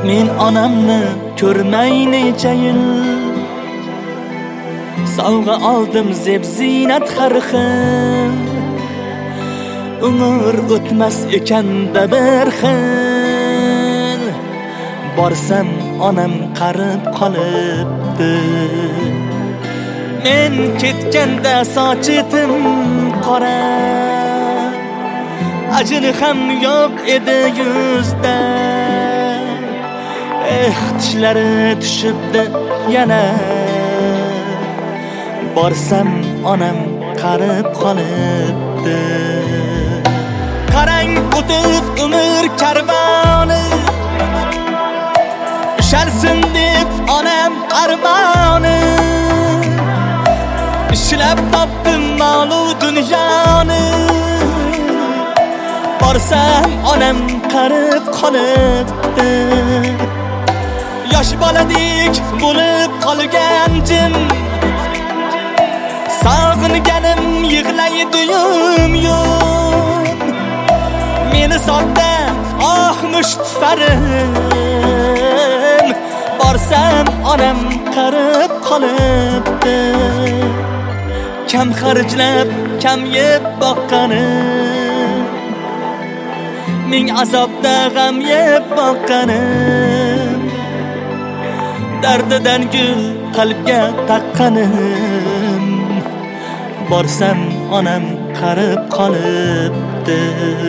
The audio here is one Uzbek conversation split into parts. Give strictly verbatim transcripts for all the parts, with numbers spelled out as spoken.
Men onamni ko'rmay necha yil, sovg'a oldim zeb ziynat har xil. Umr o'tmas ekanda bir xil, borsam onam qarib qolibdi. Men ketganda sochitim qora, ajini ham yo'q edi yuzda. Eh, tishlari tushibdi yana, borsam onam qarib qolibdi. Qarang o'tib umr karvoni, ushalsin deb onam armoni. Ishlab topdim molu dunyoni, borsam onam qarib qolibdi. Yosh boladek bo'lib qolgan jim, sog'inganim yig'laydi yum yum. Meni sotda oh mushtfarim, borsam onam qarib qolibdi. Kam xarjlab kam yeb boqqanim, ming azobda g'am yeb boqqanim. Dardidan gul qalbga taqqanim, borsam onam qarib qolibdi.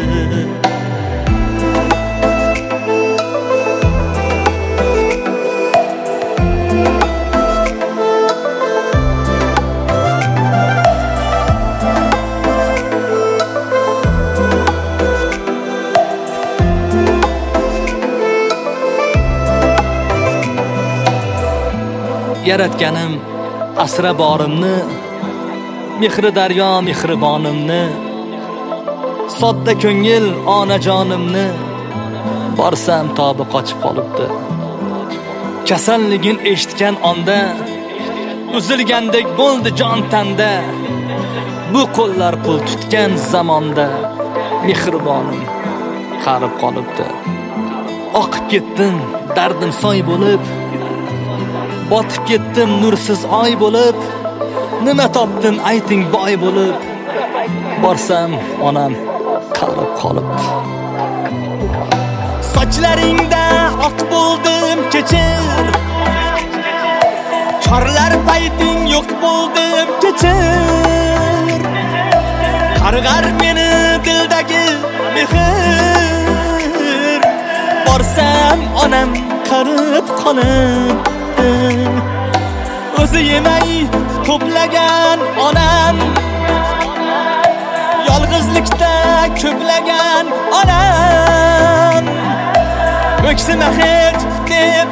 Yaratganim asra borimni, mehri daryo mehribonimni. Sodda ko'ngil onajonimni, borsam tobi qochib qolibdi. Kasalligin eshitgan onda, uzilgandek bo'ldi jon tanda. Bu qo'llar pul tutgan zamonda, mehribonim qarib qolibdi. Oqib ketdim dardim soy bo'lib, botib ketdim nursiz oy bo'lib. Nima topdim ayting boy bo'lib, borsam onam qarib qolibdi. Sochlaringda oq bo'ldim kechir, chorlar payting yo'q bo'ldim kechir. Qarg'ar meni dildagi mehr, borsam onam qarib qolibdi. O'zi yemay to'plagan onam, yolg'izlikda ko'plagan onam. O'ksima hech deb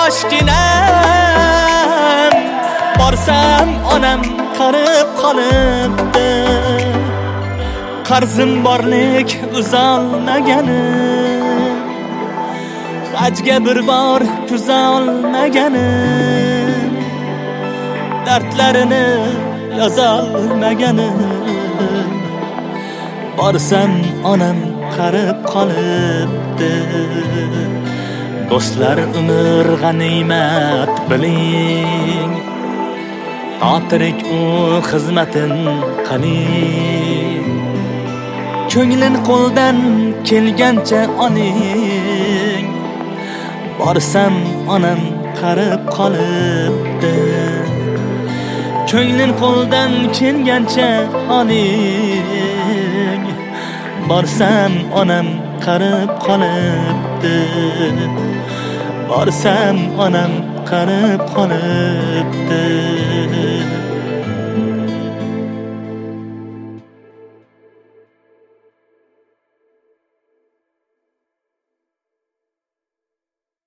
yoshginam, borsam onam qarib qolibdi. Qarzim borlik uzolmaganim, hajga bir bor tuzolmaganim. Dardlarini yozolmaganim, borsam onam qarib qolibdi. Do'stlar umr g'animat biling, totirik u xizmatin qiling. Ko'nglin qo'ldan kelgancha oling, borsam onam qarib qolibdi. Ko'nglim qo'ldan kelgancha oling, borsam onam qarib qolibdi. Borsam onam qarib qolibdi.